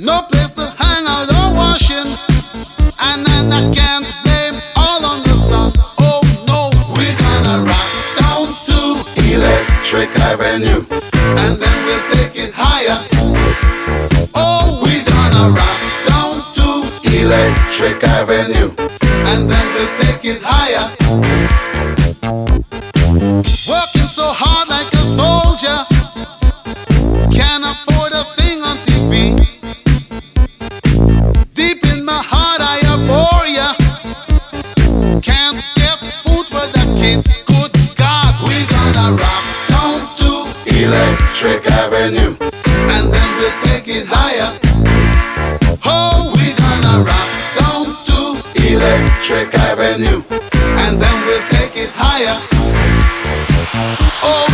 no place to hang out or washing, and then I can't blame all on the sun. Oh no, we're gonna rock down to Electric Avenue, and then we'll take it higher. Oh, we're gonna rock down to Electric Avenue, and then we'll take it higher. Working so hard like a soldier, can't afford a thing on TV. Deep in my heart I abhor ya. Can't get food for the kid. Good God, we're gonna rock down to Electric Avenue, and then we'll take it higher. Oh, we're gonna rock down to Electric Avenue, and then we'll take it higher. Oh,